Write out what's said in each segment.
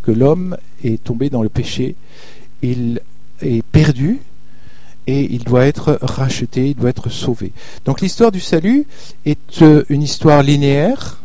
que l'homme est tombé dans le péché, il est perdu et il doit être racheté, il doit être sauvé. Donc l'histoire du salut est une histoire linéaire,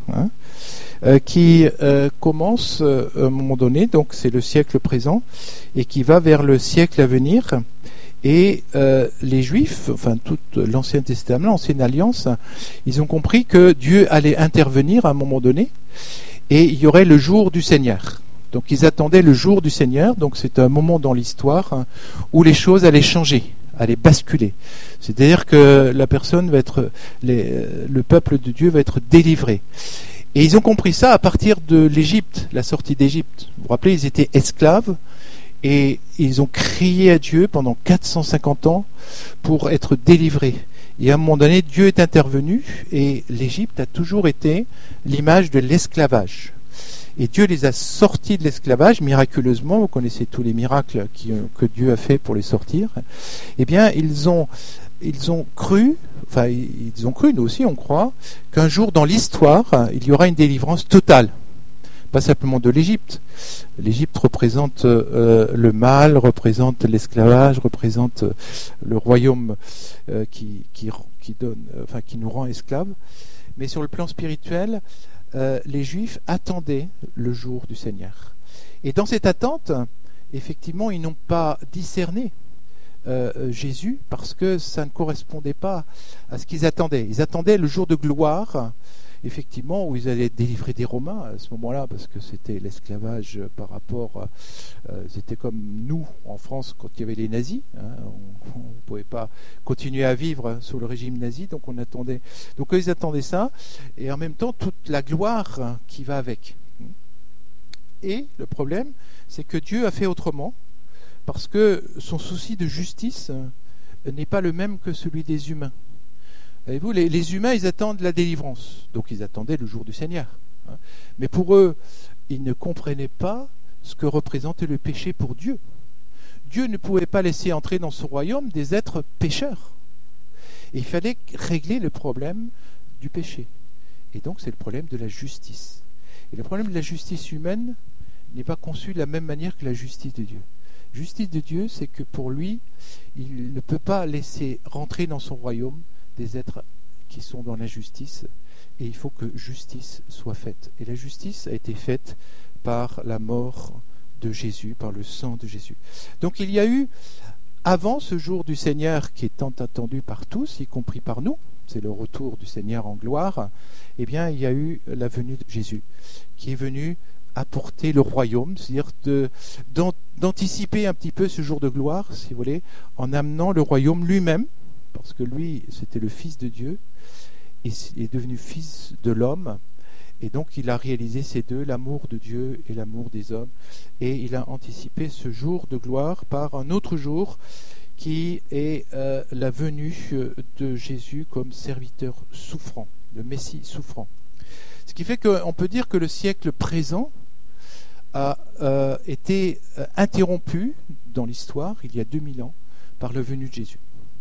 qui commence à un moment donné, donc c'est le siècle présent, et qui va vers le siècle à venir. Et les Juifs, enfin tout l'Ancien Testament, l'Ancienne Alliance, ils ont compris que Dieu allait intervenir à un moment donné, et il y aurait le jour du Seigneur. Donc ils attendaient le jour du Seigneur, donc c'est un moment dans l'histoire où les choses allaient changer, allaient basculer. C'est-à-dire que la personne va être, le peuple de Dieu va être délivré. Et ils ont compris ça à partir de l'Égypte, la sortie d'Égypte. Vous vous rappelez, ils étaient esclaves et ils ont crié à Dieu pendant 450 ans pour être délivrés. Et à un moment donné, Dieu est intervenu et l'Égypte a toujours été l'image de l'esclavage. Et Dieu les a sortis de l'esclavage miraculeusement. Vous connaissez tous les miracles que Dieu a fait pour les sortir. Eh bien, ils ont cru, nous aussi on croit, qu'un jour dans l'histoire, il y aura une délivrance totale. Pas simplement de l'Égypte. L'Égypte représente le mal, représente l'esclavage, représente le royaume qui nous rend esclaves. Mais sur le plan spirituel, les Juifs attendaient le jour du Seigneur. Et dans cette attente, effectivement, ils n'ont pas discerné Jésus parce que ça ne correspondait pas à ce qu'ils attendaient. Ils attendaient le jour de gloire, effectivement, où ils allaient délivrer des Romains à ce moment-là, parce que c'était l'esclavage par rapport c'était comme nous en France quand il y avait les nazis, on ne pouvait pas continuer à vivre sous le régime nazi, donc ils attendaient ça, et en même temps toute la gloire qui va avec. Et le problème, c'est que Dieu a fait autrement, parce que son souci de justice n'est pas le même que celui des humains. Voyez-vous, les humains, ils attendent la délivrance. Donc ils attendaient le jour du Seigneur. Mais pour eux, ils ne comprenaient pas ce que représentait le péché pour Dieu. Dieu ne pouvait pas laisser entrer dans son royaume des êtres pécheurs. Et il fallait régler le problème du péché. Et donc c'est le problème de la justice. Et le problème de la justice humaine n'est pas conçu de la même manière que la justice de Dieu. Justice de Dieu, c'est que pour lui, il ne peut pas laisser rentrer dans son royaume des êtres qui sont dans l'injustice, et il faut que justice soit faite. Et la justice a été faite par la mort de Jésus, par le sang de Jésus. Donc il y a eu, avant ce jour du Seigneur qui est tant attendu par tous, y compris par nous, c'est le retour du Seigneur en gloire, eh bien il y a eu la venue de Jésus, qui est venu apporter le royaume, c'est-à-dire d'anticiper un petit peu ce jour de gloire, si vous voulez, en amenant le royaume lui-même, parce que lui, c'était le Fils de Dieu, et est devenu Fils de l'homme, et donc il a réalisé ces deux, l'amour de Dieu et l'amour des hommes, et il a anticipé ce jour de gloire par un autre jour qui est la venue de Jésus comme serviteur souffrant, le Messie souffrant. Ce qui fait qu'on peut dire que le siècle présent a été interrompu dans l'histoire, il y a 2000 ans, par la venue de Jésus.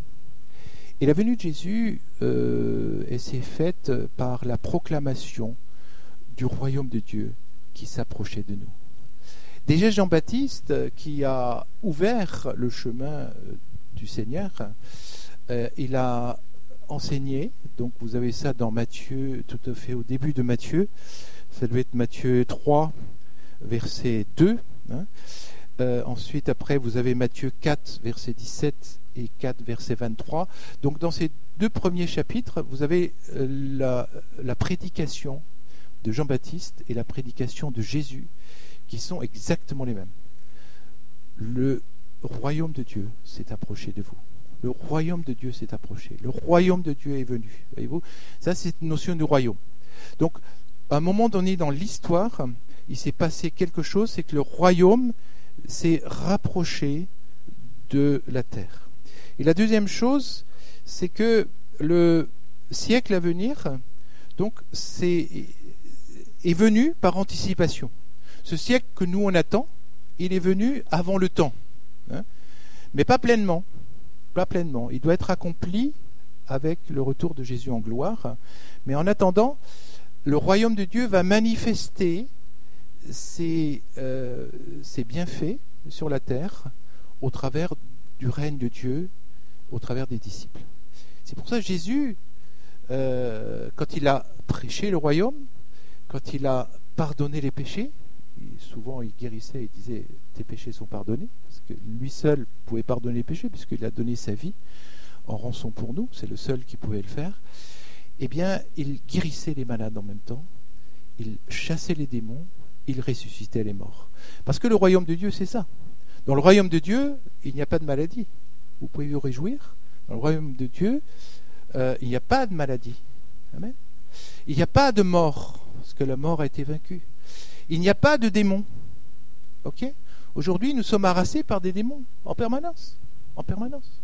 Et la venue de Jésus s'est faite par la proclamation du royaume de Dieu qui s'approchait de nous. Déjà Jean-Baptiste, qui a ouvert le chemin du Seigneur, il a enseigné, donc vous avez ça dans Matthieu, tout à fait au début de Matthieu, ça doit être Matthieu 3, verset 2. Ensuite, après, vous avez Matthieu 4, verset 17 et 4, verset 23. Donc dans ces deux premiers chapitres, vous avez la prédication de Jean-Baptiste et la prédication de Jésus, qui sont exactement les mêmes. Le royaume de Dieu s'est approché de vous. Le royaume de Dieu s'est approché. Le royaume de Dieu est venu. Voyez-vous, ça c'est une notion du royaume. Donc, à un moment donné dans l'histoire, il s'est passé quelque chose, c'est que le royaume s'est rapproché de la terre. Et la deuxième chose, c'est que le siècle à venir, donc, est venu par anticipation. Ce siècle que nous on attend, il est venu avant le temps, mais pas pleinement. Pas pleinement. Il doit être accompli avec le retour de Jésus en gloire. Mais en attendant, le royaume de Dieu va manifester ses bienfaits sur la terre au travers du règne de Dieu, au travers des disciples. C'est pour ça que Jésus, quand il a prêché le royaume, quand il a pardonné les péchés, souvent il guérissait et disait « tes péchés sont pardonnés », parce que lui seul pouvait pardonner les péchés, puisqu'il a donné sa vie en rançon pour nous, c'est le seul qui pouvait le faire. Eh bien, il guérissait les malades en même temps, il chassait les démons, il ressuscitait les morts. Parce que le royaume de Dieu, c'est ça. Dans le royaume de Dieu, il n'y a pas de maladie. Vous pouvez vous réjouir. Dans le royaume de Dieu, il n'y a pas de maladie. Amen. Il n'y a pas de mort, parce que la mort a été vaincue. Il n'y a pas de démons. Ok ? Aujourd'hui, nous sommes harassés par des démons, en permanence. En permanence.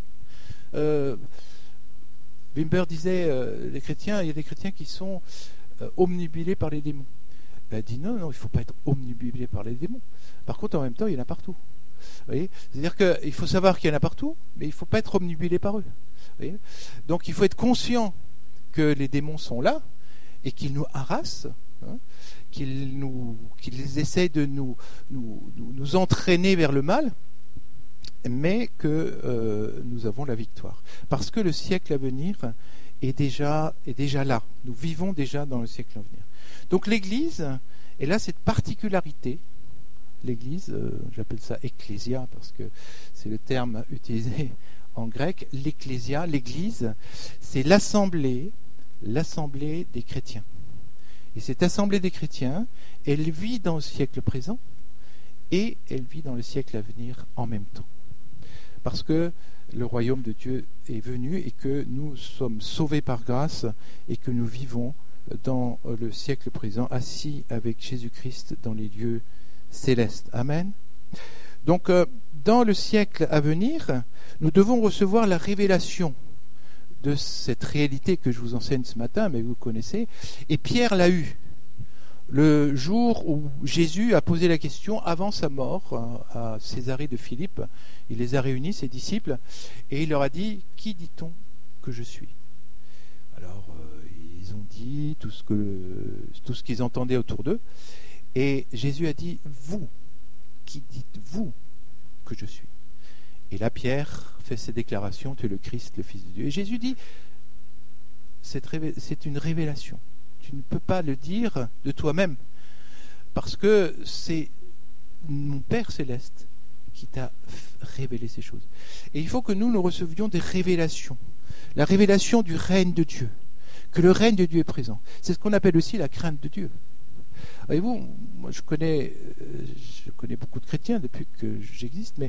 Wimber disait, les chrétiens, il y a des chrétiens qui sont omnibulés par les démons. Il dit non, il ne faut pas être omnibulé par les démons. Par contre, en même temps, il y en a partout. Vous voyez ? C'est-à-dire qu'il faut savoir qu'il y en a partout, mais il ne faut pas être omnibulé par eux. Vous voyez ? Donc il faut être conscient que les démons sont là et qu'ils nous harassent, hein, qu'ils essayent de nous entraîner vers le mal, mais que nous avons la victoire. Parce que le siècle à venir est déjà là. Nous vivons déjà dans le siècle à venir. Donc l'Église, elle a cette particularité. L'Église, j'appelle ça ecclésia parce que c'est le terme utilisé en grec. L'ecclésia, l'Église, c'est l'assemblée des chrétiens. Et cette assemblée des chrétiens, elle vit dans le siècle présent et elle vit dans le siècle à venir en même temps. Parce que le royaume de Dieu est venu et que nous sommes sauvés par grâce et que nous vivons dans le siècle présent, assis avec Jésus-Christ dans les lieux célestes. Amen. Donc, dans le siècle à venir, nous devons recevoir la révélation de cette réalité que je vous enseigne ce matin, mais vous connaissez. Et Pierre l'a eu. Le jour où Jésus a posé la question avant sa mort à Césarée de Philippe, il les a réunis, ses disciples, et il leur a dit « Qui dit-on que je suis ?» Alors, ils ont dit tout ce qu'ils entendaient autour d'eux, et Jésus a dit « Vous, qui dites-vous que je suis ?» Et là, Pierre fait ses déclarations « Tu es le Christ, le Fils de Dieu. » Et Jésus dit « C'est une révélation. Tu ne peux pas le dire de toi-même, parce que c'est mon Père céleste qui t'a révélé ces choses. » Et il faut que nous recevions des révélations. La révélation du règne de Dieu. Que le règne de Dieu est présent. C'est ce qu'on appelle aussi la crainte de Dieu. Voyez-vous, moi je connais beaucoup de chrétiens depuis que j'existe, mais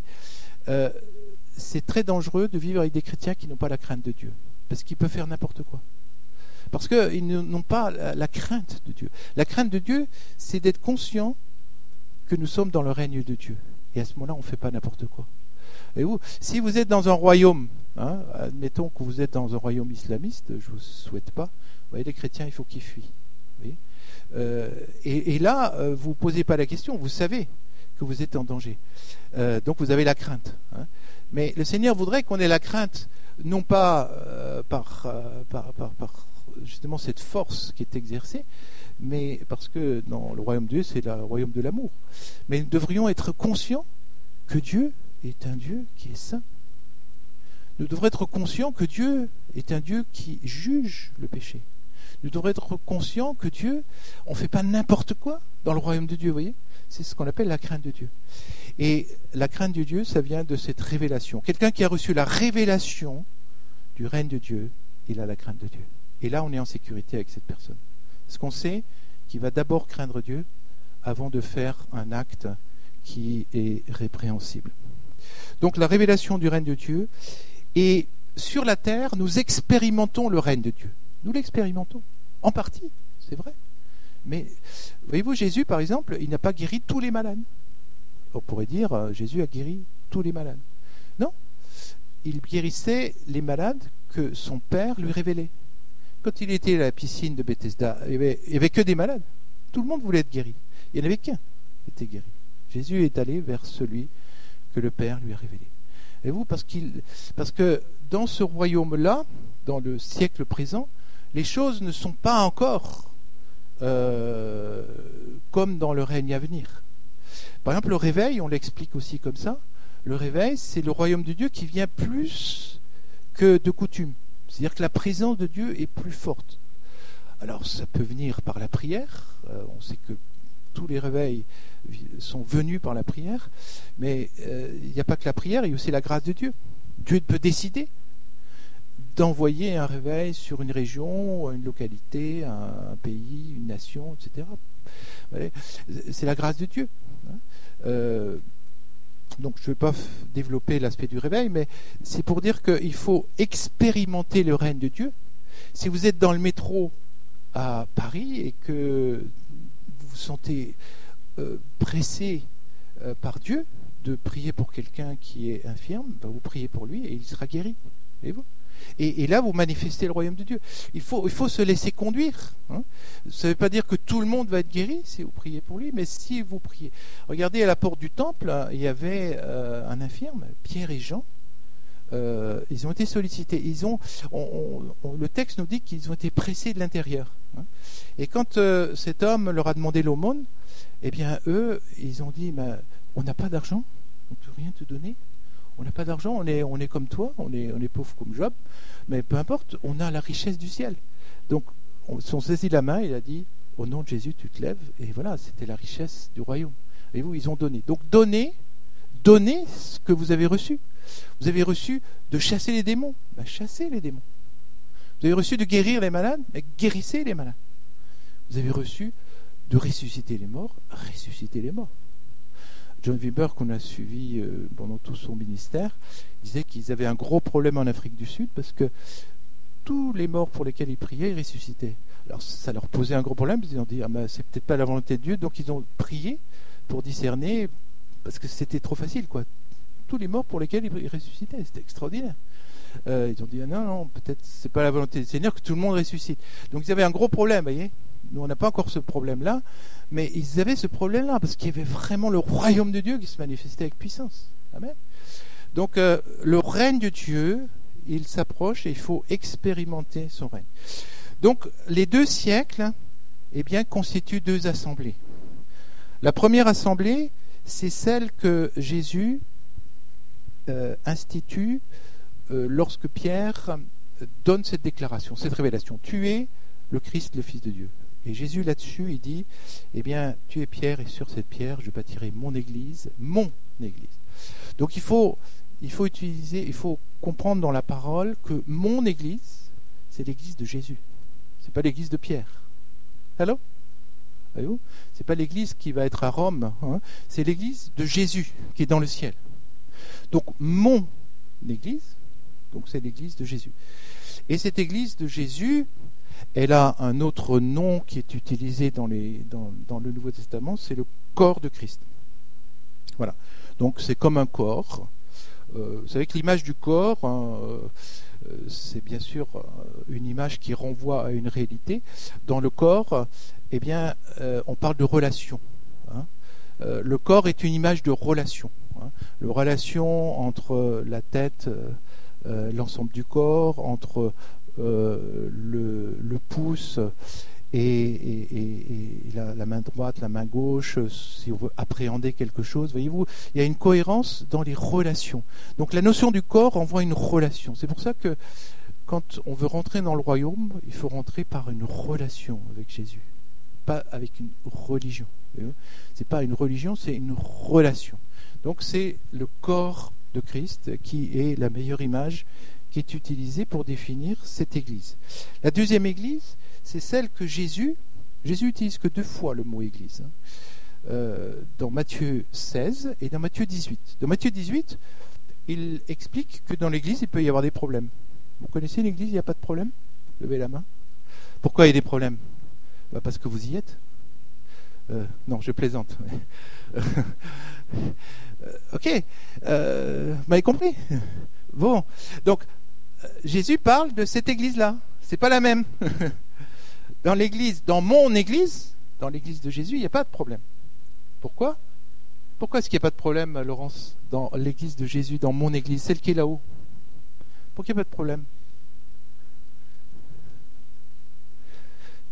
c'est très dangereux de vivre avec des chrétiens qui n'ont pas la crainte de Dieu, parce qu'ils peuvent faire n'importe quoi. Parce qu'ils n'ont pas la crainte de Dieu. La crainte de Dieu, c'est d'être conscient que nous sommes dans le règne de Dieu. Et à ce moment-là, on ne fait pas n'importe quoi. Voyez-vous, si vous êtes dans un royaume, admettons que vous êtes dans un royaume islamiste, je ne vous souhaite pas, vous voyez, les chrétiens, il faut qu'ils fuient. Vous voyez, et là, vous ne posez pas la question, vous savez que vous êtes en danger. Donc vous avez la crainte. Mais le Seigneur voudrait qu'on ait la crainte, non pas par justement cette force qui est exercée, mais parce que dans le royaume de Dieu, c'est le royaume de l'amour. Mais nous devrions être conscients que Dieu est un Dieu qui est saint. Nous devrions être conscients que Dieu est un Dieu qui juge le péché. Nous devrions être conscients que Dieu, on ne fait pas n'importe quoi dans le royaume de Dieu, vous voyez ? C'est ce qu'on appelle la crainte de Dieu. Et la crainte de Dieu, ça vient de cette révélation. Quelqu'un qui a reçu la révélation du règne de Dieu, il a la crainte de Dieu. Et là, on est en sécurité avec cette personne. Parce qu'on sait qu'il va d'abord craindre Dieu avant de faire un acte qui est répréhensible. Donc la révélation du règne de Dieu. Et sur la terre, nous expérimentons le règne de Dieu. Nous l'expérimentons. En partie, c'est vrai. Mais voyez-vous, Jésus, par exemple, il n'a pas guéri tous les malades. On pourrait dire, Jésus a guéri tous les malades. Non. Il guérissait les malades que son Père lui révélait. Quand il était à la piscine de Bethesda, il n'y avait que des malades. Tout le monde voulait être guéri. Il n'y en avait qu'un qui était guéri. Jésus est allé vers celui que le Père lui a révélé. Et vous, parce que dans ce royaume-là, dans le siècle présent, les choses ne sont pas encore comme dans le règne à venir. Par exemple, le réveil, on l'explique aussi comme ça. Le réveil, c'est le royaume de Dieu qui vient plus que de coutume. C'est-à-dire que la présence de Dieu est plus forte. Alors, ça peut venir par la prière. On sait que tous les réveils sont venus par la prière. Mais il n'y a pas que la prière, il y a aussi la grâce de Dieu. Dieu peut décider d'envoyer un réveil sur une région, une localité, un pays, une nation, etc. C'est la grâce de Dieu. Donc je ne vais pas développer l'aspect du réveil, mais c'est pour dire qu'il faut expérimenter le règne de Dieu. Si vous êtes dans le métro à Paris et que vous vous sentez pressé par Dieu de prier pour quelqu'un qui est infirme, vous priez pour lui et il sera guéri. Voyez-vous ? Et là, vous manifestez le royaume de Dieu. Il faut se laisser conduire. Ça ne veut pas dire que tout le monde va être guéri si vous priez pour lui, mais si vous priez. Regardez, à la porte du temple, il y avait un infirme, Pierre et Jean. Ils ont été sollicités. Le texte nous dit qu'ils ont été pressés de l'intérieur. Et quand cet homme leur a demandé l'aumône, eh bien, eux, ils ont dit, on n'a pas d'argent, on ne peut rien te donner. On n'a pas d'argent, on est comme toi, on est pauvre comme Job, mais peu importe, on a la richesse du ciel. Donc, on s'est saisi la main, il a dit, au nom de Jésus, tu te lèves, et voilà, c'était la richesse du royaume. Et vous, ils ont donné. Donc, donnez ce que vous avez reçu. Vous avez reçu de chasser les démons, chassez les démons. Vous avez reçu de guérir les malades, guérissez les malades. Vous avez reçu de ressusciter les morts, ressuscitez les morts. John Wimber, qu'on a suivi pendant tout son ministère, disait qu'ils avaient un gros problème en Afrique du Sud parce que tous les morts pour lesquels ils priaient, ils ressuscitaient. Alors ça leur posait un gros problème, ils ont dit c'est peut-être pas la volonté de Dieu, donc ils ont prié pour discerner parce que c'était trop facile, quoi. Tous les morts pour lesquels ils ressuscitaient, c'était extraordinaire. Ils ont dit non, peut-être c'est pas la volonté du Seigneur que tout le monde ressuscite. Donc ils avaient un gros problème, vous voyez. Nous, on n'a pas encore ce problème-là, mais ils avaient ce problème-là, parce qu'il y avait vraiment le royaume de Dieu qui se manifestait avec puissance. Amen. Donc, le règne de Dieu, il s'approche et il faut expérimenter son règne. Donc, les 2 siècles, constituent 2 assemblées. La première assemblée, c'est celle que Jésus institue lorsque Pierre donne cette déclaration, cette révélation. Tu es le Christ, le Fils de Dieu. Et Jésus, là-dessus, il dit, tu es Pierre, et sur cette pierre, je bâtirai mon église. Donc il faut comprendre dans la parole que mon église, c'est l'église de Jésus. C'est pas l'église de Pierre. Allô ? Voyez-vous ? C'est pas l'église qui va être à Rome, c'est l'église de Jésus qui est dans le ciel. Donc mon église, c'est l'église de Jésus. Et cette église de Jésus, elle a un autre nom qui est utilisé dans le Nouveau Testament, c'est le corps de Christ. Voilà. Donc c'est comme un corps. Vous savez que l'image du corps, c'est bien sûr une image qui renvoie à une réalité. Dans le corps, on parle de relation. Le corps est une image de relation. La relation entre la tête, l'ensemble du corps, entre le pouce et la main droite, la main gauche, si on veut appréhender quelque chose. Voyez-vous, il y a une cohérence dans les relations. Donc la notion du corps envoie une relation. C'est pour ça que quand on veut rentrer dans le royaume, il faut rentrer par une relation avec Jésus, pas avec une religion. C'est pas une religion, c'est une relation. Donc c'est le corps de Christ qui est la meilleure image qui est utilisée pour définir cette église. La deuxième église, c'est celle que Jésus utilise que 2 fois le mot église, dans Matthieu 16 et dans Matthieu 18. Dans Matthieu 18, il explique que dans l'église, il peut y avoir des problèmes. Vous connaissez l'église, il n'y a pas de problème ? Levez la main. Pourquoi il y a des problèmes ? Parce que vous y êtes. Non, je plaisante. Ok, vous m'avez compris ? Bon, donc Jésus parle de cette église-là. C'est pas la même. Dans l'église, dans mon église, dans l'église de Jésus, il n'y a pas de problème. Pourquoi ? Pourquoi est-ce qu'il n'y a pas de problème, Laurence, dans l'église de Jésus, dans mon église, celle qui est là-haut ? Pourquoi il n'y a pas de problème ?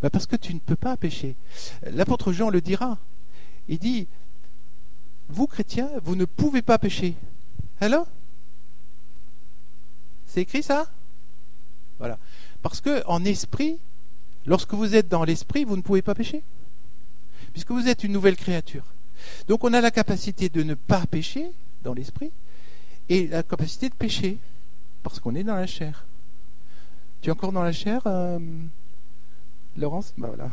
Parce que tu ne peux pas pécher. L'apôtre Jean le dira. Il dit, vous chrétiens, vous ne pouvez pas pécher. Alors ? C'est écrit ça ? Voilà. Parce que en esprit, lorsque vous êtes dans l'esprit, vous ne pouvez pas pécher. Puisque vous êtes une nouvelle créature. Donc on a la capacité de ne pas pécher dans l'esprit et la capacité de pécher parce qu'on est dans la chair. Tu es encore dans la chair, Laurence ? Voilà.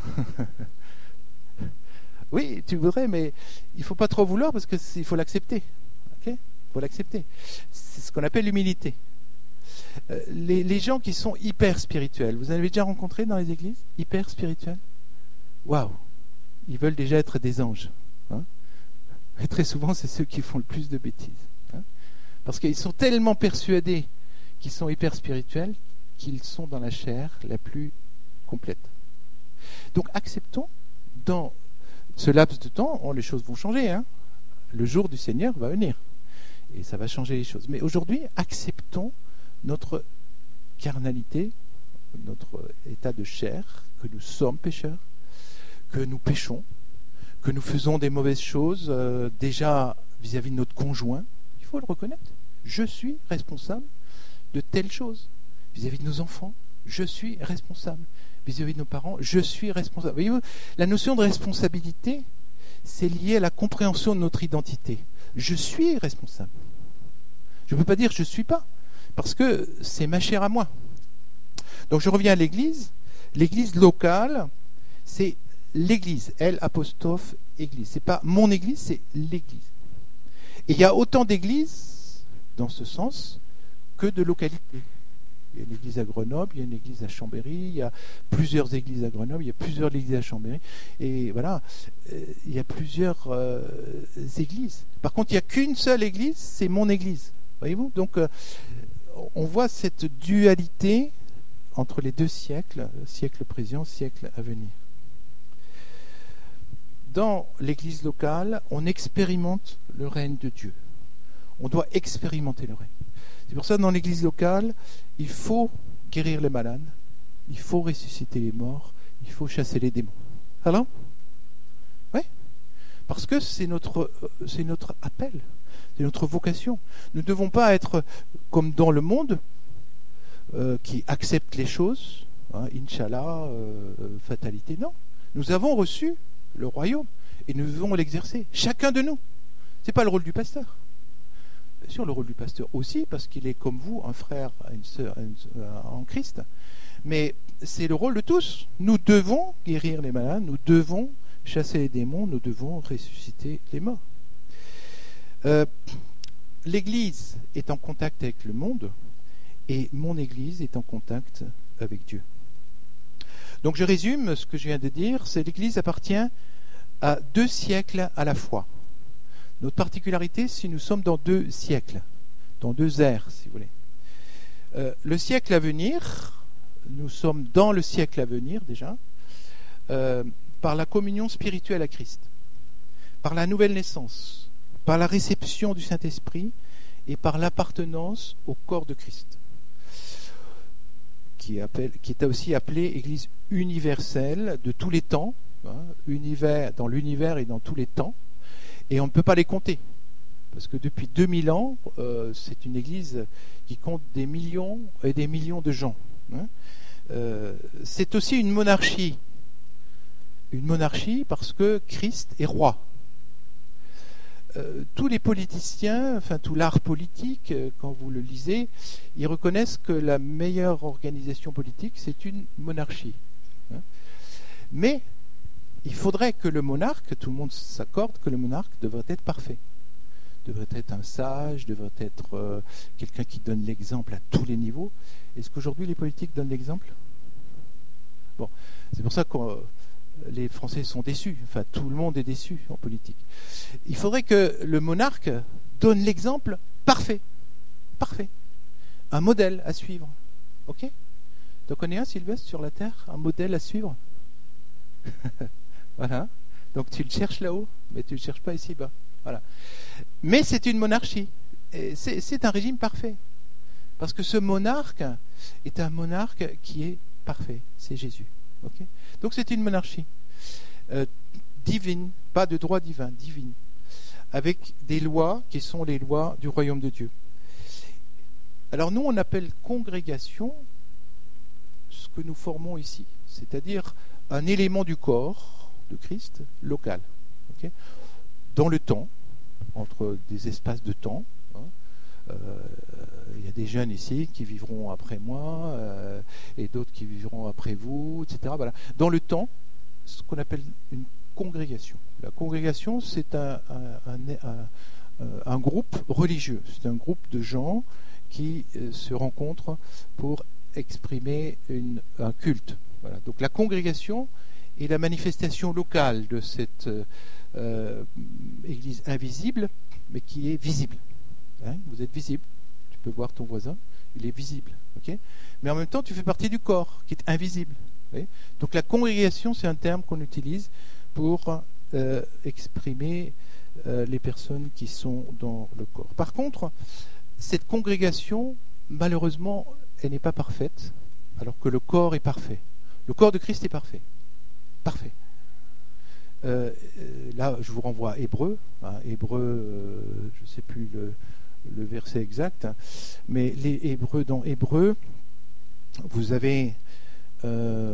Oui, tu voudrais, mais il ne faut pas trop vouloir parce qu'il faut l'accepter. Okay ? Il faut l'accepter. C'est ce qu'on appelle l'humilité. Les gens qui sont hyper spirituels, vous en avez déjà rencontré dans les églises ? Hyper spirituels ? Waouh ! Ils veulent déjà être des anges. Hein ? Et très souvent, c'est ceux qui font le plus de bêtises. Hein ? Parce qu'ils sont tellement persuadés qu'ils sont hyper spirituels qu'ils sont dans la chair la plus complète. Donc acceptons, dans ce laps de temps, les choses vont changer. Hein ? Le jour du Seigneur va venir. Et ça va changer les choses. Mais aujourd'hui, acceptons notre carnalité, notre état de chair, que nous sommes pécheurs, que nous péchons, que nous faisons des mauvaises choses déjà vis-à-vis de notre conjoint. Il faut le reconnaître. Je suis responsable de telles choses. Vis-à-vis de nos enfants, je suis responsable. Vis-à-vis de nos parents, je suis responsable. Voyez-vous, la notion de responsabilité, c'est lié à la compréhension de notre identité. Je suis responsable. Je ne peux pas dire je ne suis pas, parce que c'est ma chair à moi. Donc je reviens à l'église. L'église locale, c'est l'église, L apostrophe église. C'est pas mon église, c'est l'église. Et il y a autant d'églises dans ce sens que de localités. Il y a une église à Grenoble, il y a une église à Chambéry, il y a plusieurs églises à Grenoble, il y a plusieurs églises à Chambéry. Et voilà, il y a plusieurs églises. Par contre, il n'y a qu'une seule église, c'est mon église. Voyez-vous ? Donc, on voit cette dualité entre les deux siècles, siècle présent, siècle à venir. Dans l'église locale, on expérimente le règne de Dieu. On doit expérimenter le règne. C'est pour ça que dans l'église locale, il faut guérir les malades, il faut ressusciter les morts, il faut chasser les démons. Alors ? Oui ? Parce que c'est notre appel, c'est notre vocation. Nous ne devons pas être comme dans le monde, qui accepte les choses, hein, Inch'Allah, fatalité. Non. Nous avons reçu le royaume et nous devons l'exercer. Chacun de nous. Ce n'est pas le rôle du pasteur. Bien sûr, le rôle du pasteur aussi, parce qu'il est comme vous, un frère, une sœur en Christ. Mais c'est le rôle de tous. Nous devons guérir les malades, nous devons chasser les démons, nous devons ressusciter les morts. L'Église est en contact avec le monde et mon Église est en contact avec Dieu. Donc je résume ce que je viens de dire, c'est l'Église appartient à 2 siècles à la fois. Notre particularité, c'est que nous sommes dans 2 siècles, dans 2 ères, si vous voulez. Le siècle à venir, nous sommes dans le siècle à venir déjà, par la communion spirituelle à Christ, par la nouvelle naissance, par la réception du Saint-Esprit et par l'appartenance au corps de Christ, qui est aussi appelée Église universelle de tous les temps, hein, dans l'univers et dans tous les temps, et on ne peut pas les compter, parce que depuis 2000 ans, c'est une Église qui compte des millions et des millions de gens. Hein. C'est aussi une monarchie parce que Christ est roi. Tous les politiciens, enfin tout l'art politique, quand vous le lisez, ils reconnaissent que la meilleure organisation politique, c'est une monarchie. Hein. Mais il faudrait que le monarque, tout le monde s'accorde que le monarque devrait être parfait. Devrait être un sage, devrait être quelqu'un qui donne l'exemple à tous les niveaux. Est-ce qu'aujourd'hui les politiques donnent l'exemple ? Bon, c'est pour ça que les Français sont déçus. Enfin, tout le monde est déçu en politique. Il faudrait que le monarque donne l'exemple parfait. Parfait. Un modèle à suivre. Ok ? T'en connais un, Sylvestre, sur la Terre ? Un modèle à suivre ? Voilà. Donc tu le cherches là-haut, mais tu ne le cherches pas ici-bas. Voilà. Mais c'est une monarchie. Et c'est un régime parfait. Parce que ce monarque est un monarque qui est parfait. C'est Jésus. Okay, donc c'est une monarchie divine, pas de droit divin, divine, avec des lois qui sont les lois du royaume de Dieu. Alors nous, on appelle congrégation ce que nous formons ici, c'est-à-dire un élément du corps de Christ local, okay, dans le temps, entre des espaces de temps. Il y a des jeunes ici qui vivront après moi et d'autres qui vivront après vous, etc. Voilà. Dans le temps, ce qu'on appelle une congrégation. La congrégation, c'est un groupe religieux, c'est un groupe de gens qui se rencontrent pour exprimer un culte. Voilà. Donc la congrégation est la manifestation locale de cette église invisible, mais qui est visible. Hein, vous êtes visible, tu peux voir ton voisin, il est visible. Okay, mais en même temps, tu fais partie du corps, qui est invisible. Okay. Donc la congrégation, c'est un terme qu'on utilise pour exprimer les personnes qui sont dans le corps. Par contre, cette congrégation, malheureusement, elle n'est pas parfaite, alors que le corps est parfait. Le corps de Christ est parfait. Parfait. Là, je vous renvoie à Hébreux. Hein, Hébreux, je ne sais plus le verset exact, hein, mais les Hébreux, dans Hébreux, vous avez, à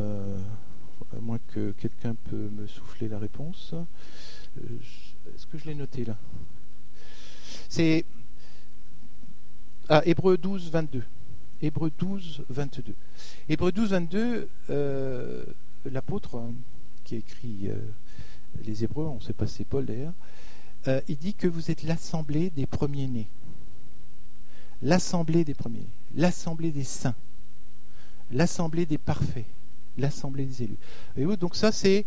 moins que quelqu'un peut me souffler la réponse, est-ce que je l'ai noté là? C'est Hébreux 12, 22. Hébreux 12, 22. Hébreux 12, 22, l'apôtre qui a écrit les Hébreux, on ne sait pas si c'est Paul d'ailleurs, il dit que vous êtes l'assemblée des premiers-nés. L'assemblée des premiers-nés. L'assemblée des saints. L'assemblée des parfaits. L'assemblée des élus. Et donc ça, c'est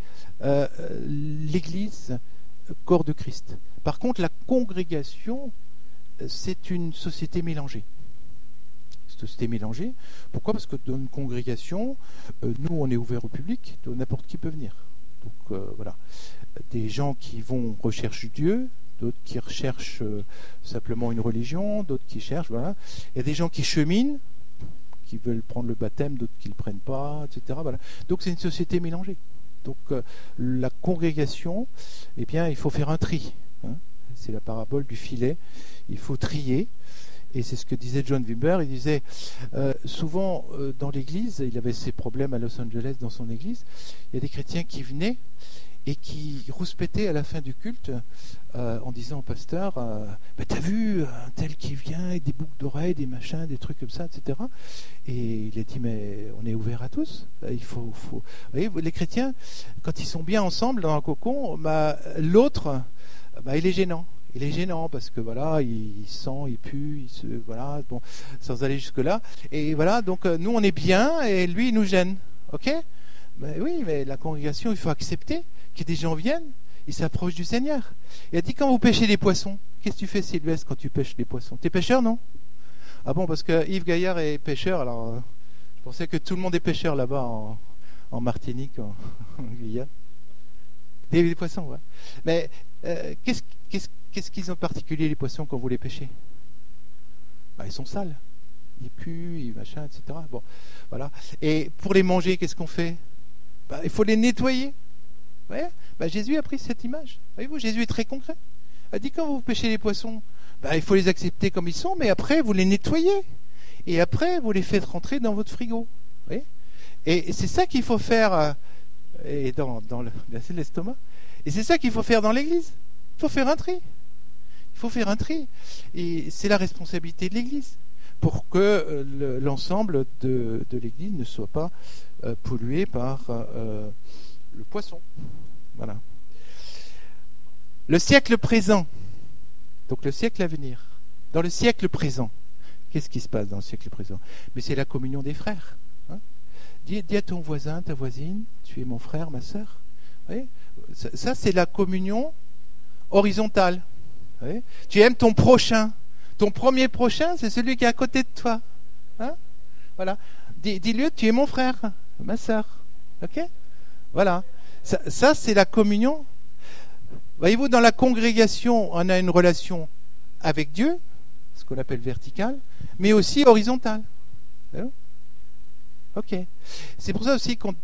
l'Église, corps de Christ. Par contre, la congrégation, c'est une société mélangée. Société mélangée. Pourquoi? Parce que dans une congrégation, nous, on est ouvert au public, donc n'importe qui peut venir. Donc voilà, des gens qui vont rechercher Dieu, d'autres qui recherchent simplement une religion, d'autres qui cherchent, voilà. Il y a des gens qui cheminent, qui veulent prendre le baptême, d'autres qui ne le prennent pas, etc. Voilà. Donc c'est une société mélangée. Donc la congrégation, eh bien, il faut faire un tri. Hein. C'est la parabole du filet. Il faut trier. Et c'est ce que disait John Wimber. Il disait souvent dans l'église, il avait ces problèmes à Los Angeles dans son église, il y a des chrétiens qui venaient et qui rouspétaient à la fin du culte en disant au pasteur t'as vu un tel qui vient avec des boucles d'oreilles, des machins, des trucs comme ça, etc. Et il a dit mais on est ouvert à tous. Il faut... Vous voyez, les chrétiens, quand ils sont bien ensemble dans un cocon, l'autre, il est gênant. Il est gênant parce que voilà, il sent, il pue, voilà, bon, sans aller jusque là. Et voilà, donc nous on est bien et lui il nous gêne, ok? Mais oui, mais la congrégation, il faut accepter que des gens viennent, ils s'approchent du Seigneur. Il a dit quand vous pêchez des poissons, qu'est-ce que tu fais, Sylvestre, quand tu pêches des poissons? T'es pêcheur, non? Ah bon, parce que Yves Gaillard est pêcheur, alors je pensais que tout le monde est pêcheur là-bas en Martinique, en Guyane. Des poissons, ouais. Mais qu'est-ce qu'ils ont de particulier, les poissons, quand vous les pêchez? Ils sont sales. Ils puent, ils machin, etc. Bon, voilà. Et pour les manger, qu'est-ce qu'on fait? Il faut les nettoyer. Vous voyez? Jésus a pris cette image. Voyez-vous, Jésus est très concret. Il a dit quand vous pêchez les poissons, il faut les accepter comme ils sont, mais après, vous les nettoyez. Et après, vous les faites rentrer dans votre frigo. Vous voyez? Et c'est ça qu'il faut faire et dans l'estomac. Et c'est ça qu'il faut faire dans l'église. Il faut faire un tri. Il faut faire un tri. Et c'est la responsabilité de l'Église pour que l'ensemble de l'Église ne soit pas pollué par le poisson. Voilà. Le siècle présent, donc le siècle à venir. Dans le siècle présent, qu'est-ce qui se passe dans le siècle présent? Mais c'est la communion des frères. Hein? Dis à ton voisin, ta voisine, tu es mon frère, ma sœur. Vous voyez? Ça, c'est la communion horizontale. Tu aimes ton prochain. Ton premier prochain, c'est celui qui est à côté de toi. Hein? Voilà. Dis-lui, tu es mon frère, ma sœur. Ok? Voilà. Ça, c'est la communion. Voyez-vous, dans la congrégation, on a une relation avec Dieu, ce qu'on appelle verticale, mais aussi horizontale. Ok. C'est pour ça aussi qu'on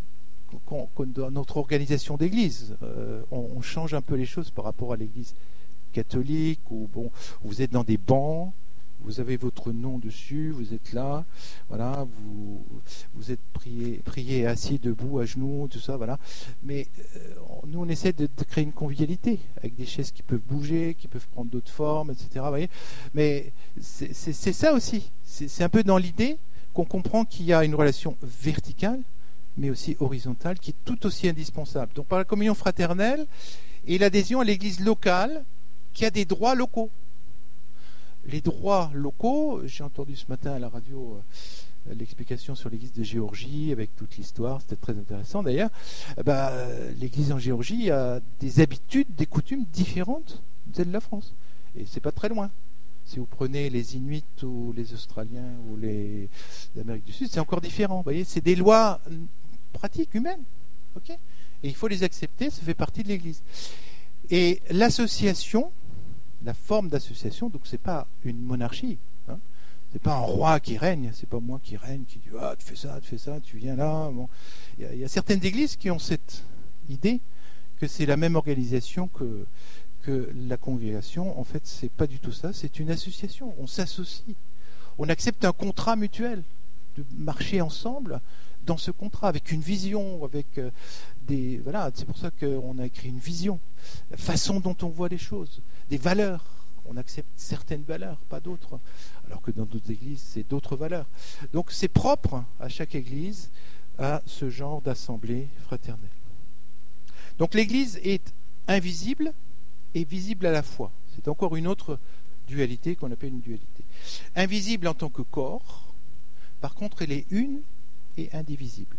dans notre organisation d'église, on change un peu les choses par rapport à l'église catholique, où vous êtes dans des bancs, vous avez votre nom dessus, vous êtes là, voilà, vous êtes prié assis, debout, à genoux, tout ça, voilà. Mais nous, on essaie de créer une convivialité avec des chaises qui peuvent bouger, qui peuvent prendre d'autres formes, etc. Vous voyez. Mais c'est ça aussi. C'est un peu dans l'idée qu'on comprend qu'il y a une relation verticale, mais aussi horizontale, qui est tout aussi indispensable. Donc par la communion fraternelle et l'adhésion à l'église locale, qui a des droits locaux. Les droits locaux, j'ai entendu ce matin à la radio l'explication sur l'église de Géorgie avec toute l'histoire, c'était très intéressant d'ailleurs. L'église en Géorgie a des habitudes, des coutumes différentes de celles de la France. Et c'est pas très loin. Si vous prenez les Inuits ou les Australiens ou les d'Amérique du Sud, c'est encore différent. Vous voyez, c'est des lois pratiques, humaines. Okay, et il faut les accepter, ça fait partie de l'église. Et l'association, la forme d'association, donc c'est pas une monarchie, hein, c'est pas un roi qui règne, c'est pas moi qui règne, qui dit tu fais ça, tu viens là. Bon. Il y a certaines églises qui ont cette idée que c'est la même organisation que la congrégation. En fait, c'est pas du tout ça, c'est une association, on s'associe, on accepte un contrat mutuel de marcher ensemble dans ce contrat, avec une vision, avec c'est pour ça qu'on a écrit une vision, la façon dont on voit les choses, des valeurs. On accepte certaines valeurs, pas d'autres, alors que dans d'autres églises, c'est d'autres valeurs. Donc c'est propre à chaque église, à ce genre d'assemblée fraternelle. Donc l'église est invisible et visible à la fois. C'est encore une autre dualité qu'on appelle une dualité. Invisible en tant que corps, par contre elle est une et indivisible.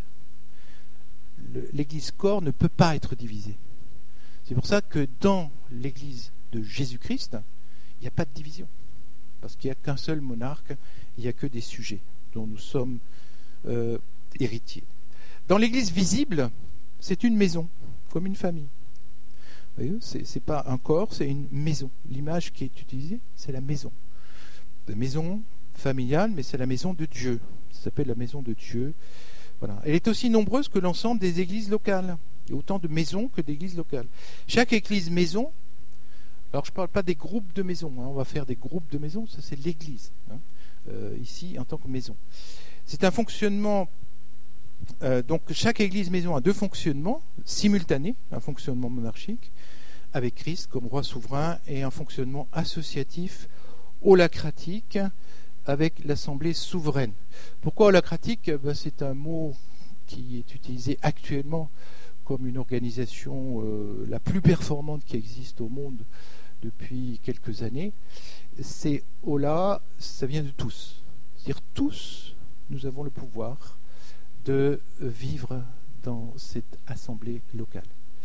L'église corps ne peut pas être divisée. C'est pour ça que dans l'église de Jésus-Christ, il n'y a pas de division. Parce qu'il n'y a qu'un seul monarque, il n'y a que des sujets dont nous sommes héritiers. Dans l'église visible, c'est une maison, comme une famille. Vous voyez, c'est pas un corps, c'est une maison. L'image qui est utilisée, c'est la maison. La maison familiale, mais c'est la maison de Dieu. Ça s'appelle la maison de Dieu. Voilà. Elle est aussi nombreuse que l'ensemble des églises locales. Il y a autant de maisons que d'églises locales. Chaque église maison, alors je ne parle pas des groupes de maisons, on va faire des groupes de maisons, ça c'est l'église, ici en tant que maison. C'est un fonctionnement, donc chaque église maison a deux fonctionnements simultanés, un fonctionnement monarchique avec Christ comme roi souverain et un fonctionnement associatif holacratique avec l'assemblée souveraine. Pourquoi holacratique ? C'est un mot qui est utilisé actuellement comme une organisation la plus performante qui existe au monde depuis quelques années. C'est hola, ça vient de tous. C'est-à-dire tous, nous avons le pouvoir de vivre dans cette assemblée locale.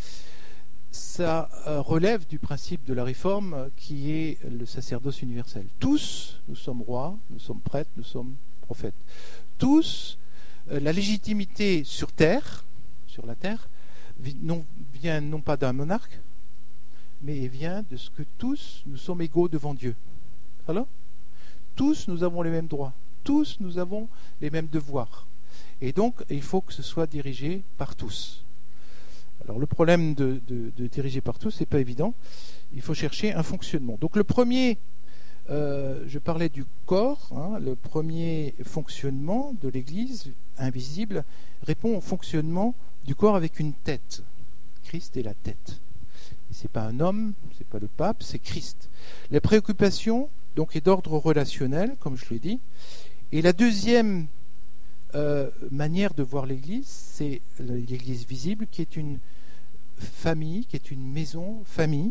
Ça relève du principe de la réforme qui est le sacerdoce universel. Tous, nous sommes rois, nous sommes prêtres, nous sommes prophètes. Tous, la légitimité sur la terre, vient non pas d'un monarque, mais vient de ce que tous, nous sommes égaux devant Dieu. Alors, tous, nous avons les mêmes droits. Tous, nous avons les mêmes devoirs. Et donc, il faut que ce soit dirigé par tous. Alors, le problème de diriger par tous, c'est pas évident. Il faut chercher un fonctionnement. Donc, le premier, je parlais du corps, le premier fonctionnement de l'Église, invisible, répond au fonctionnement du corps avec une tête. Christ est la tête. C'est pas un homme, c'est pas le pape, c'est Christ. La préoccupation donc est d'ordre relationnel, comme je l'ai dit. Et la deuxième manière de voir l'Église, c'est l'Église visible, qui est une famille, qui est une maison famille,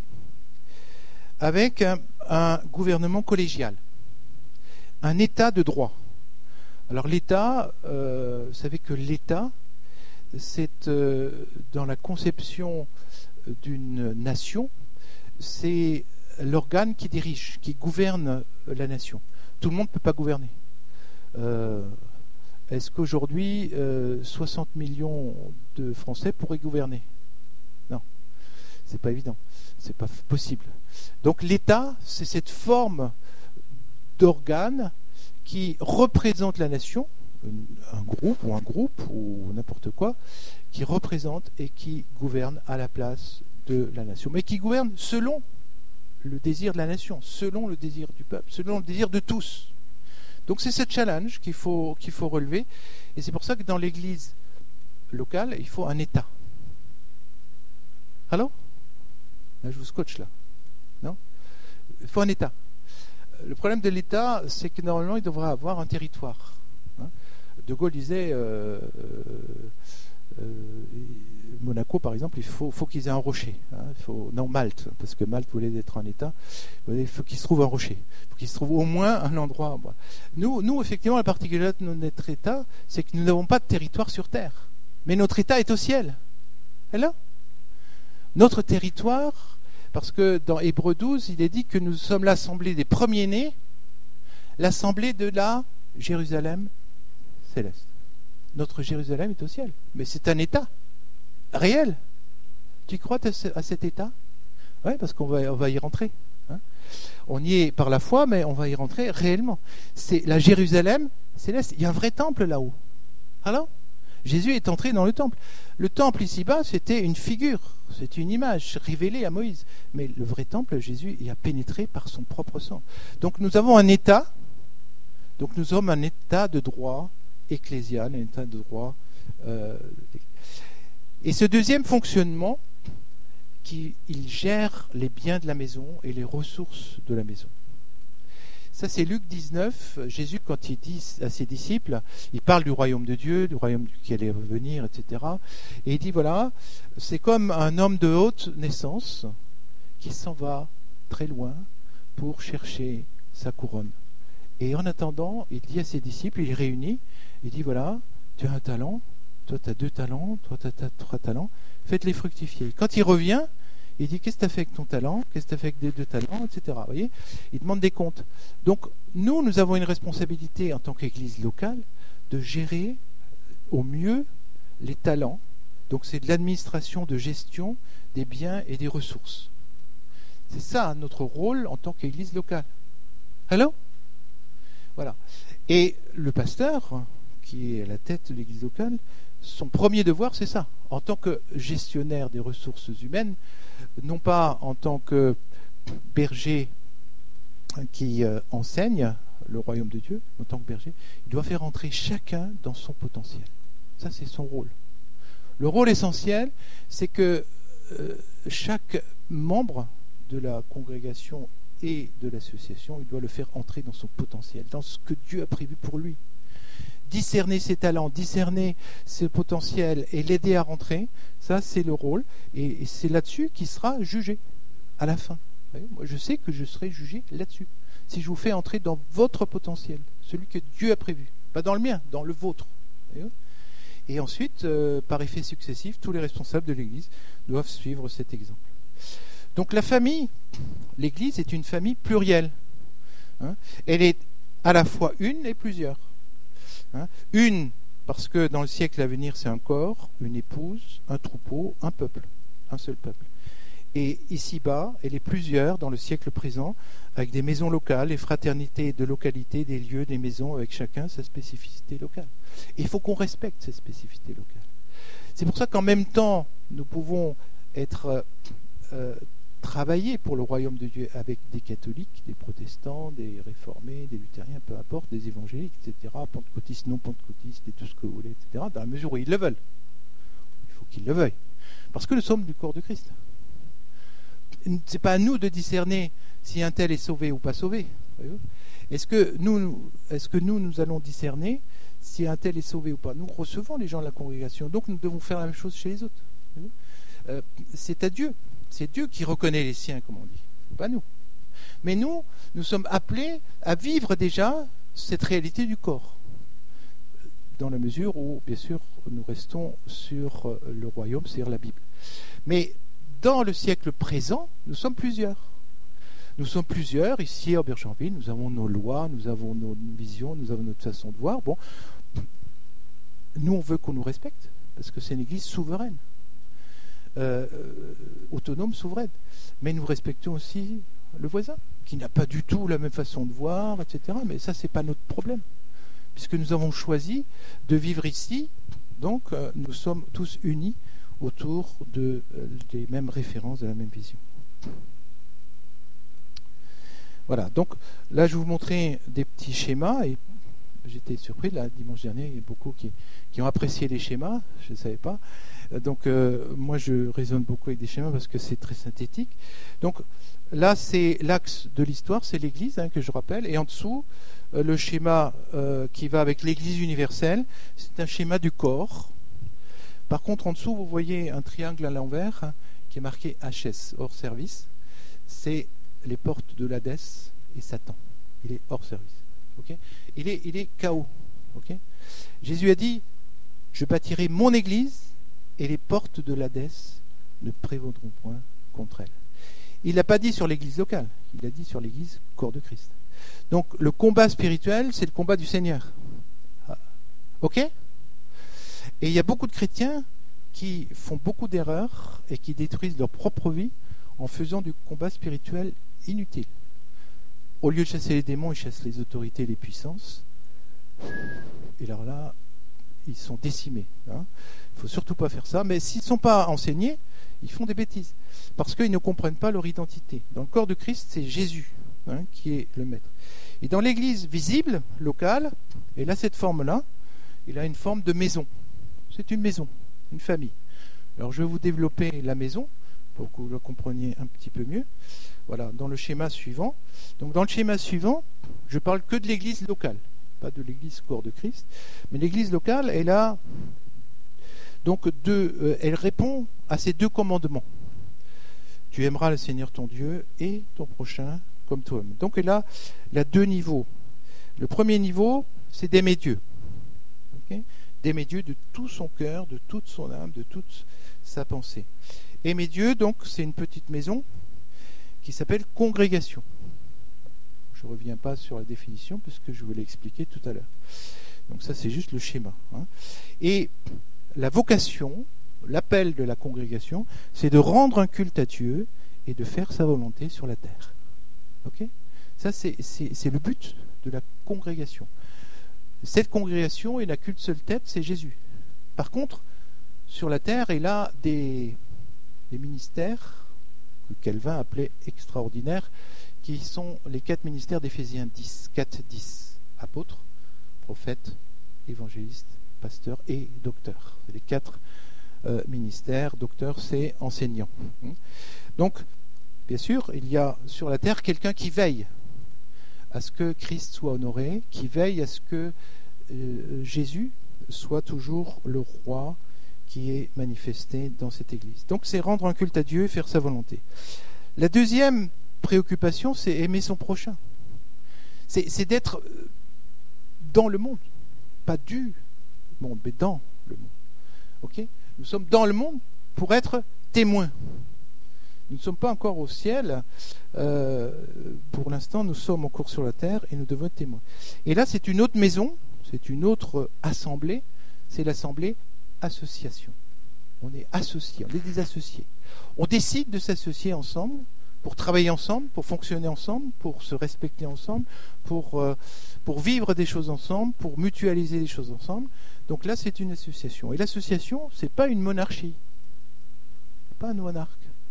avec un gouvernement collégial, un État de droit. Alors l'État, vous savez que l'État, c'est dans la conception d'une nation, c'est l'organe qui dirige, qui gouverne la nation. Tout le monde ne peut pas gouverner. Est-ce qu'aujourd'hui 60 millions de Français pourraient gouverner ? Non, c'est pas évident, c'est pas possible. Donc l'État, c'est cette forme d'organe qui représente la nation, un groupe ou n'importe quoi qui représente et qui gouverne à la place de la nation, mais qui gouverne selon le désir de la nation, selon le désir du peuple, selon le désir de tous. Donc c'est ce challenge qu'il faut relever, et c'est pour ça que dans l'Église locale, il faut un État. Allô ? Là, je vous scotche là. Non ? Il faut un État. Le problème de l'État, c'est que normalement, il devrait avoir un territoire. De Gaulle disait, Monaco, par exemple, il faut qu'ils aient un rocher. Non, Malte, parce que Malte voulait être un État. Il faut qu'il se trouve un rocher. Il faut qu'il se trouve au moins un endroit. Nous, effectivement, la particularité de notre État, c'est que nous n'avons pas de territoire sur Terre. Mais notre État est au ciel. Et là, notre territoire, parce que dans Hébreux 12, il est dit que nous sommes l'assemblée des premiers-nés, l'assemblée de la Jérusalem céleste. Notre Jérusalem est au ciel. Mais c'est un État réel. Tu crois à cet État ? Oui, parce qu'on va y rentrer. On y est par la foi, mais on va y rentrer réellement. C'est la Jérusalem céleste. Il y a un vrai temple là-haut. Alors ? Jésus est entré dans le temple. Le temple ici-bas, c'était une figure, c'était une image révélée à Moïse. Mais le vrai temple, Jésus y a pénétré par son propre sang. Donc nous avons un État, donc nous sommes un État de droit ecclésial, un État de droit. Et ce deuxième fonctionnement, il gère les biens de la maison et les ressources de la maison. Ça, c'est Luc 19. Jésus, quand il dit à ses disciples, il parle du royaume de Dieu, du royaume qui allait revenir, etc. Et il dit, voilà, c'est comme un homme de haute naissance qui s'en va très loin pour chercher sa couronne. Et en attendant, il dit à ses disciples, il les réunit, il dit, voilà, tu as un talent, toi tu as 2 talents, toi tu as 3 talents, faites-les fructifier. Quand il revient, il dit, qu'est-ce que tu as fait avec ton talent ? Qu'est-ce que tu as fait avec les 2 talents, etc. Vous voyez ? Il demande des comptes. Donc, nous avons une responsabilité en tant qu'Église locale de gérer au mieux les talents. Donc, c'est de l'administration, de gestion des biens et des ressources. C'est ça notre rôle en tant qu'Église locale. Allô ? Voilà. Et le pasteur, qui est à la tête de l'Église locale, son premier devoir, c'est ça. En tant que gestionnaire des ressources humaines, non pas en tant que berger qui enseigne le royaume de Dieu, en tant que berger, il doit faire entrer chacun dans son potentiel. Ça, c'est son rôle. Le rôle essentiel, c'est que chaque membre de la congrégation et de l'association, il doit le faire entrer dans son potentiel, dans ce que Dieu a prévu pour lui. Discerner ses talents, discerner ses potentiels et l'aider à rentrer, ça c'est le rôle, et c'est là-dessus qu'il sera jugé à la fin. Moi je sais que je serai jugé là-dessus, si je vous fais entrer dans votre potentiel, celui que Dieu a prévu, pas dans le mien, dans le vôtre. Et ensuite, par effet successif, tous les responsables de l'Église doivent suivre cet exemple. Donc la famille, l'Église est une famille plurielle. Elle est à la fois une et plusieurs. Une, parce que dans le siècle à venir, c'est un corps, une épouse, un troupeau, un peuple, un seul peuple. Et ici-bas, elle est plusieurs dans le siècle présent, avec des maisons locales, les fraternités de localité, des lieux, des maisons, avec chacun sa spécificité locale. Et il faut qu'on respecte ces spécificités locales. C'est pour ça qu'en même temps, nous pouvons être travailler pour le royaume de Dieu avec des catholiques, des protestants, des réformés, des luthériens, peu importe, des évangéliques, etc., pentecôtistes, non pentecôtistes, et tout ce que vous voulez, etc., dans la mesure où ils le veulent. Il faut qu'ils le veuillent. Parce que nous sommes du corps de Christ. Ce n'est pas à nous de discerner si un tel est sauvé ou pas sauvé. Est-ce que nous allons discerner si un tel est sauvé ou pas ? Nous recevons les gens de la congrégation, donc nous devons faire la même chose chez les autres. C'est à Dieu. C'est Dieu qui reconnaît les siens, comme on dit, pas nous. Mais nous sommes appelés à vivre déjà cette réalité du corps, dans la mesure où, bien sûr, nous restons sur le royaume, c'est-à-dire la Bible. Mais dans le siècle présent, nous sommes plusieurs. Nous sommes plusieurs, ici à Aubergenville, nous avons nos lois, nous avons nos visions, nous avons notre façon de voir. Bon, nous, on veut qu'on nous respecte, parce que c'est une église souveraine. Autonome, souveraine. Mais nous respectons aussi le voisin, qui n'a pas du tout la même façon de voir, etc. Mais ça, c'est pas notre problème. puisque nous avons choisi de vivre ici. Donc, nous sommes tous unis autour des mêmes références, de la même vision. Voilà, donc là, je vais vous montrer des petits schémas. Et j'étais surpris, là, dimanche dernier, il y a beaucoup qui ont apprécié les schémas, je ne savais pas. Donc, moi, je raisonne beaucoup avec des schémas parce que c'est très synthétique. Donc, là, c'est l'axe de l'histoire, c'est l'Église, que je rappelle. Et en dessous, le schéma qui va avec l'Église universelle, c'est un schéma du corps. Par contre, en dessous, vous voyez un triangle à l'envers qui est marqué HS, hors service. C'est les portes de l'Hadès et Satan. Il est hors service. Okay, il est KO. Okay. Jésus a dit, je bâtirai mon Église et les portes de l'Hadès ne prévaudront point contre elle. Il n'a pas dit sur l'Église locale, il a dit sur l'Église corps de Christ. Donc le combat spirituel, c'est le combat du Seigneur. Ok ? Et il y a beaucoup de chrétiens qui font beaucoup d'erreurs et qui détruisent leur propre vie en faisant du combat spirituel inutile. Au lieu de chasser les démons, ils chassent les autorités et les puissances. Et alors là, ils sont décimés. Il ne faut surtout pas faire ça. Mais s'ils ne sont pas enseignés, ils font des bêtises. Parce qu'ils ne comprennent pas leur identité. Dans le corps de Christ, c'est Jésus qui est le maître. Et dans l'église visible, locale, et là, cette forme-là, il a une forme de maison. C'est une maison, une famille. Alors, je vais vous développer la maison pour que vous la compreniez un petit peu mieux. Voilà, dans le schéma suivant. Donc, dans le schéma suivant, je parle que de l'église locale, pas de l'église corps de Christ. Mais l'église locale, elle a donc elle répond à ces deux commandements. Tu aimeras le Seigneur ton Dieu et ton prochain comme toi-même. Donc, elle a deux niveaux. Le premier niveau, c'est d'aimer Dieu. Okay, d'aimer Dieu de tout son cœur, de toute son âme, de toute sa pensée. Aimer Dieu, donc, c'est une petite maison qui s'appelle congrégation. Je ne reviens pas sur la définition puisque je vous l'ai expliqué tout à l'heure. Donc ça, c'est juste le schéma. Et la vocation, l'appel de la congrégation, c'est de rendre un culte à Dieu et de faire sa volonté sur la terre. Ok ? Ça, c'est le but de la congrégation. Cette congrégation, il n'a qu'une seule tête, c'est Jésus. Par contre, sur la terre, il a des ministères que Calvin appelait extraordinaires, qui sont les 4 ministères d'Éphésiens 10, 4-10. Apôtres, prophètes, évangélistes, pasteurs et docteurs. C'est les 4 ministères. Docteur, c'est enseignant. Donc, bien sûr, il y a sur la terre quelqu'un qui veille à ce que Christ soit honoré, qui veille à ce que Jésus soit toujours le roi qui est manifesté dans cette église. Donc c'est rendre un culte à Dieu et faire sa volonté. La deuxième préoccupation, c'est aimer son prochain. C'est d'être dans le monde. Pas du monde, mais dans le monde. Okay ? Nous sommes dans le monde pour être témoins. Nous ne sommes pas encore au ciel. Pour l'instant, nous sommes encore sur la terre et nous devons être témoins. Et là, c'est une autre maison, c'est une autre assemblée. C'est l'assemblée association. On est associés, on est des associés. On décide de s'associer ensemble pour travailler ensemble, pour fonctionner ensemble, pour se respecter ensemble, pour vivre des choses ensemble, pour mutualiser des choses ensemble. Donc là, c'est une association. Et l'association, c'est pas une monarchie, pas un monarque.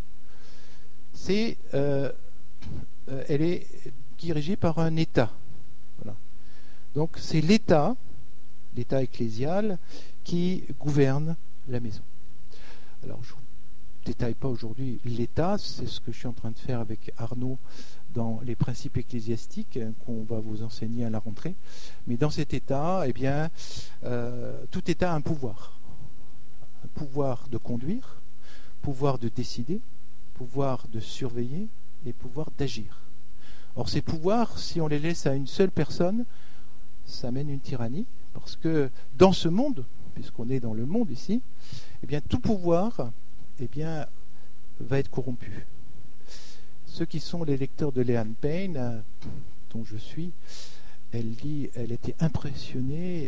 Elle est dirigée par un État. Voilà. Donc c'est l'État ecclésial, qui gouverne la maison. Alors, je ne vous détaille pas aujourd'hui l'État, c'est ce que je suis en train de faire avec Arnaud dans les principes ecclésiastiques qu'on va vous enseigner à la rentrée. Mais dans cet État, tout État a un pouvoir. Un pouvoir de conduire, pouvoir de décider, pouvoir de surveiller et pouvoir d'agir. Or, ces pouvoirs, si on les laisse à une seule personne, ça mène une tyrannie, parce que dans ce monde, puisqu'on est dans le monde ici, eh bien, tout pouvoir va être corrompu. Ceux qui sont les lecteurs de Leanne Payne, dont je suis, elle était impressionnée,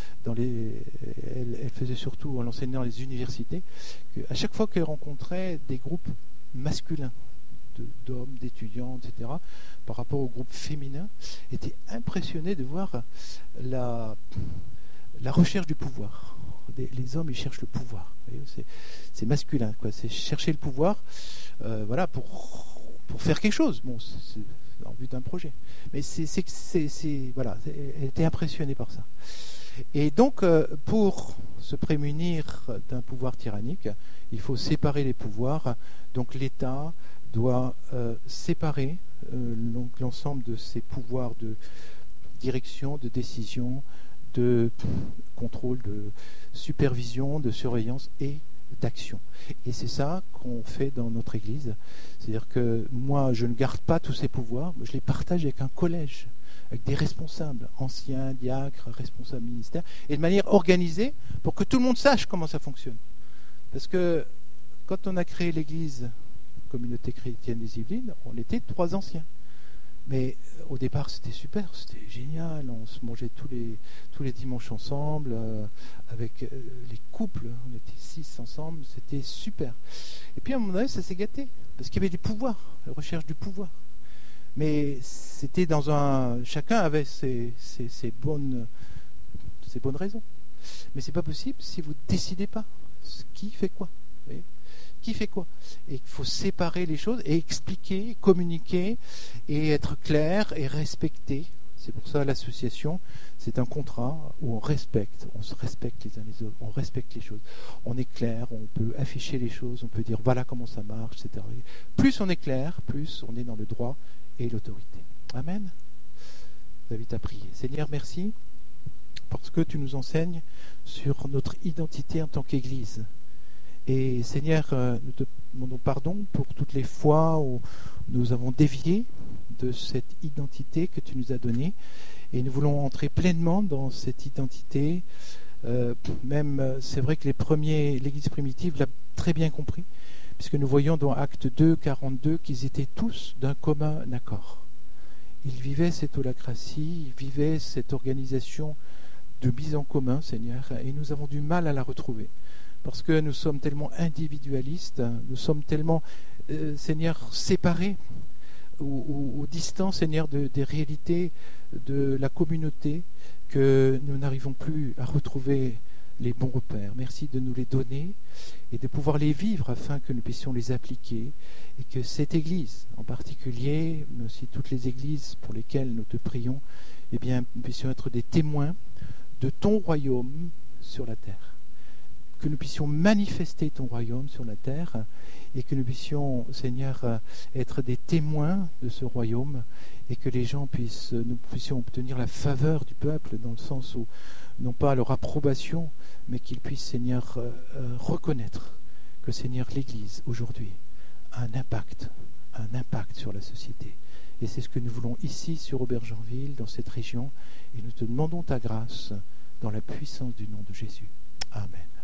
elle faisait surtout en enseignant les universités, qu'à chaque fois qu'elle rencontrait des groupes masculins, d'hommes, d'étudiants, etc., par rapport au groupe féminin, étaient impressionnés de voir la recherche du pouvoir. Les hommes, ils cherchent le pouvoir. C'est masculin, quoi. C'est chercher le pouvoir, voilà, pour faire quelque chose. Bon, c'est en vue d'un projet. Mais voilà, elle était impressionnée par ça. Et donc, pour se prémunir d'un pouvoir tyrannique, il faut séparer les pouvoirs. Donc, l'État doit séparer l'ensemble de ses pouvoirs de direction, de décision, de contrôle, de supervision, de surveillance et d'action. Et c'est ça qu'on fait dans notre Église. C'est-à-dire que moi, je ne garde pas tous ces pouvoirs, je les partage avec un collège, avec des responsables, anciens, diacres, responsables ministères, et de manière organisée pour que tout le monde sache comment ça fonctionne. Parce que quand on a créé l'Église, Communauté chrétienne des Yvelines, on était 3 anciens. Mais au départ, c'était super, c'était génial. On se mangeait tous les dimanches ensemble, avec les couples. On était 6 ensemble, c'était super. Et puis à un moment donné, ça s'est gâté, parce qu'il y avait du pouvoir, la recherche du pouvoir. Mais c'était chacun avait ses bonnes raisons. Mais c'est pas possible si vous ne décidez pas qui fait quoi. Vous voyez ? Qui fait quoi? Et il faut séparer les choses et expliquer, communiquer et être clair et respecter. C'est pour ça l'association, c'est un contrat où on se respecte les uns les autres, on respecte les choses. On est clair, on peut afficher les choses, on peut dire voilà comment ça marche, etc. Plus on est clair, plus on est dans le droit et l'autorité. Amen. Je vous invite à prier. Seigneur, merci parce que tu nous enseignes sur notre identité en tant qu'Église. Et Seigneur, nous te demandons pardon pour toutes les fois où nous avons dévié de cette identité que tu nous as donnée. Et nous voulons entrer pleinement dans cette identité. C'est vrai que l'Église primitive l'a très bien compris, puisque nous voyons dans Actes 2, 42 qu'ils étaient tous d'un commun accord. Ils vivaient cette holacratie, ils vivaient cette organisation de mise en commun, Seigneur, et nous avons du mal à la retrouver. Parce que nous sommes tellement individualistes, nous sommes tellement, Seigneur, séparés ou distants, Seigneur, des réalités de la communauté, que nous n'arrivons plus à retrouver les bons repères. Merci de nous les donner et de pouvoir les vivre afin que nous puissions les appliquer et que cette Église en particulier, mais aussi toutes les églises pour lesquelles nous te prions, eh bien, nous puissions être des témoins de ton royaume sur la terre. Que nous puissions manifester ton royaume sur la terre et que nous puissions, Seigneur, être des témoins de ce royaume et que les gens nous puissions obtenir la faveur du peuple dans le sens où, non pas leur approbation, mais qu'ils puissent, Seigneur, reconnaître que, Seigneur, l'Église, aujourd'hui, a un impact sur la société. Et c'est ce que nous voulons ici sur Aubergenville, dans cette région, et nous te demandons ta grâce dans la puissance du nom de Jésus. Amen.